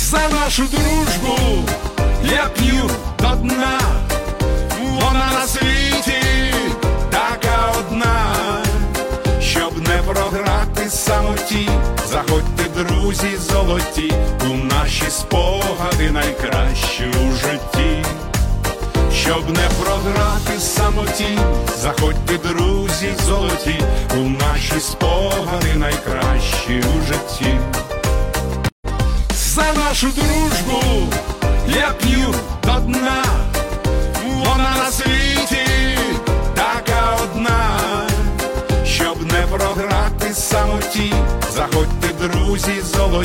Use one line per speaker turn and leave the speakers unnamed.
За нашу дружбу я п'ю до дна, вона на світі така одна. Щоб не програти самоті, заходьте, друзі золоті, у наші спогади найкращі у житті. Щоб не програти самоті, заходьте, друзі золоті, у наші спогади найкращі у житті. За нашу дружбу я п'ю до дна, вона на світі така одна. Щоб не програти самоті, заходьте, друзі золоті,